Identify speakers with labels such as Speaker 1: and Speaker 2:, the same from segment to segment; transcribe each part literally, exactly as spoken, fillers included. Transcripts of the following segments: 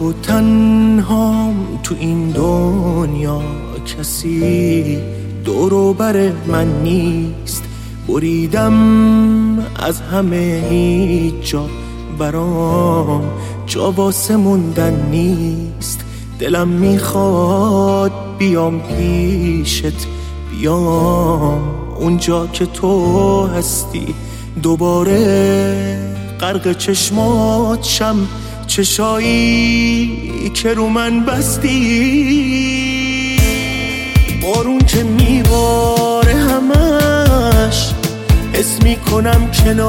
Speaker 1: تو تنهام تو این دنیا، کسی دور و بر من نیست. بریدم از همه، هیچ جا برام جا واسه موندن نیست. دلم میخواد بیام پیشت، بیام اونجا که تو هستی، دوباره غرق چشمات شم، چشایی که رو من بستی. بارون که میباره همش حس میکنم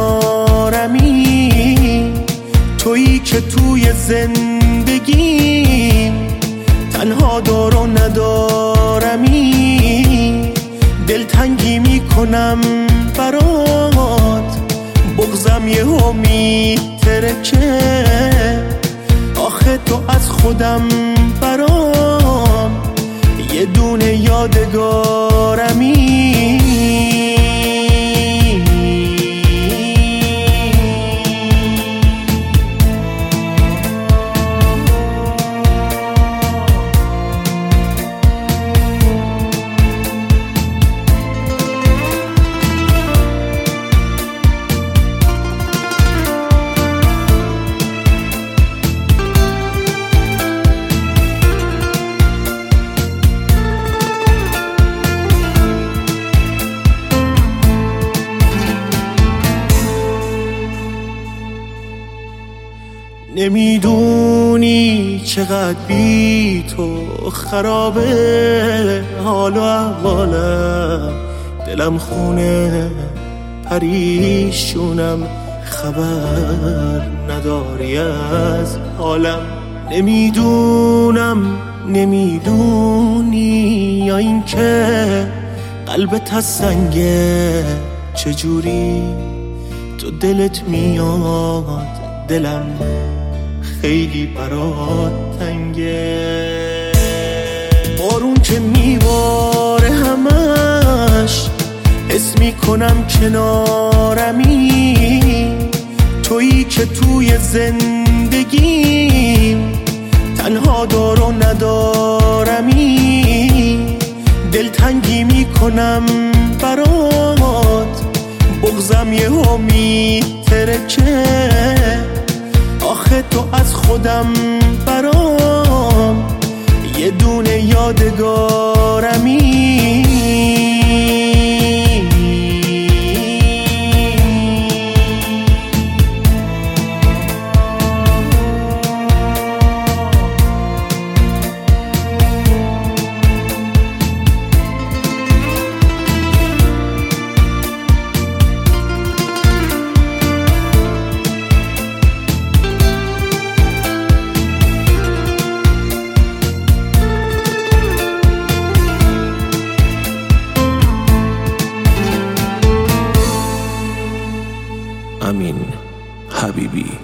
Speaker 1: کنارمی، تویی که توی زندگیم تنها دار و ندارمی. دلتنگی میکنم برات، بغضم یهو میترکه، آخه تو از خودم برام یه دونه یادگارمی. نمیدونی چقدر بی تو خرابه حال و احوالم، دلم خونه پریشونم، خبر نداری از حالم. نمیدونم نمیدونی یا این که قلبت از سنگه، چجوری تو دلت میاد دلم خیلی برات تنگه. بارون که میباره همش حس میکنم کنارمی، تویی که توی زندگیم تنها دار و ندارمی. دلتنگی میکنم برات، بغضم یهو میترکه، آخه تو از خودم برام یه دونه یادگارمی.
Speaker 2: امین حبیبی.